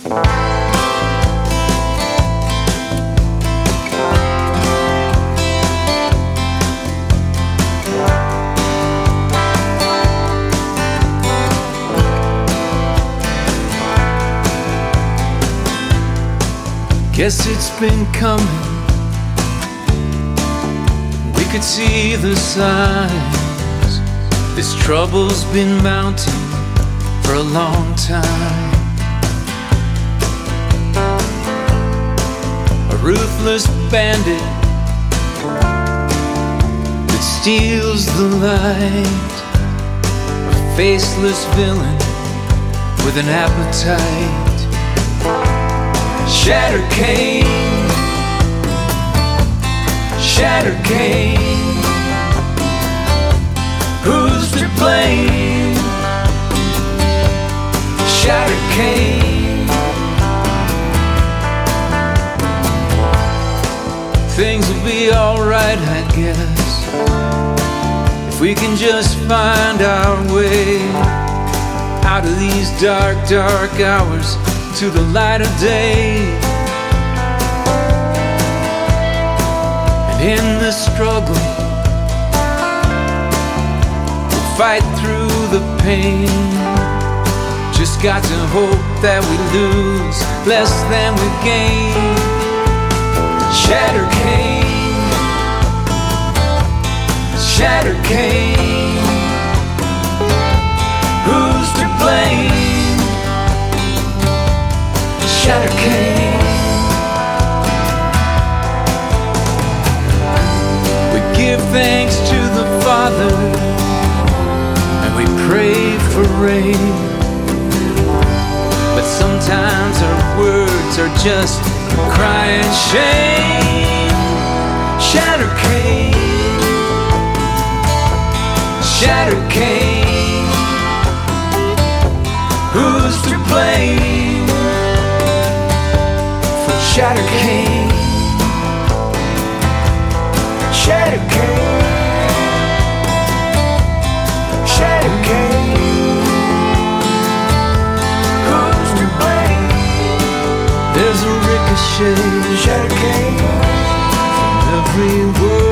Guess it's been coming. We could see the signs. This trouble's been mounting for a long time. A ruthless bandit that steals the light. A faceless villain with an appetite. Shatter Kane, Shatter Kane, who's to blame? Shatter Kane. Things will be alright, I guess, if we can just find our way out of these dark, dark hours to the light of day. And in the struggle, we'll fight through the pain. Just got to hope that we lose less than we gain. Shatter Kane, Shatter Kane, who's to blame? Shatter Kane. We give thanks to the Father and we pray for rain, but sometimes our words are just crying shame. Shatter Kane, Shatter Kane, who's to blame? Shatter Kane, Shatter Kane, Shatter Kane, who's to blame? There's a ricochet, Shatter Kane, from every word